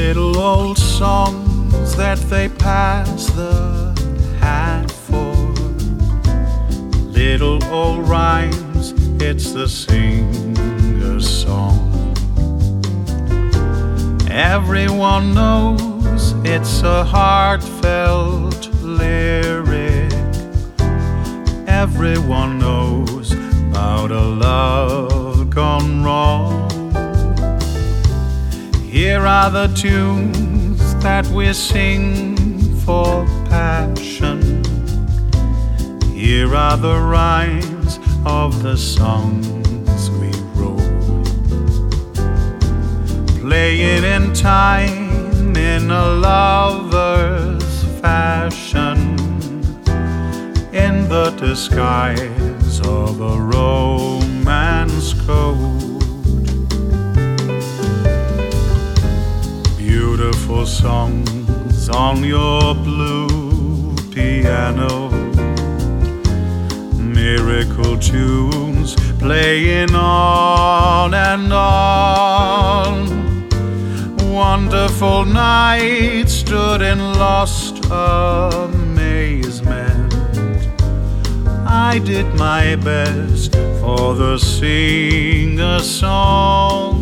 Little old songs that they pass the hat for, little old rhymes, it's the singer's song. Everyone knows it's a heartfelt lyric. Everyone knows about a love gone wrong. Here are the tunes that we sing for passion. Here are the rhymes of the songs we wrote, playing in time in a lover's fashion, in the disguise of a romance code. Beautiful songs on your blue piano, miracle tunes playing on and on. Wonderful nights stood in lost amazement. I did my best for the sing-a-song.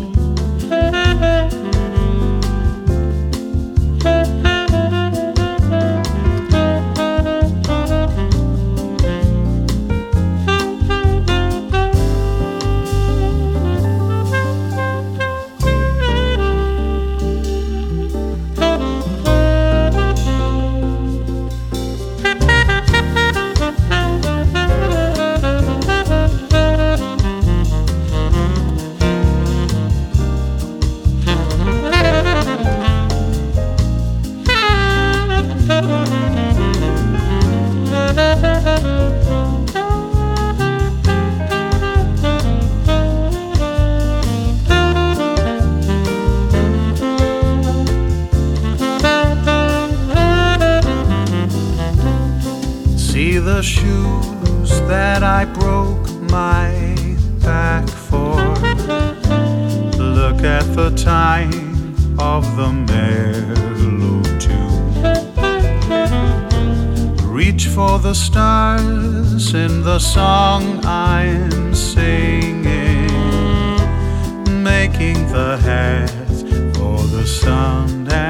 See the shoes that I broke my back for. Look at the time of the mellow tune. Reach for the stars in the song I'm singing, making the hat for the sun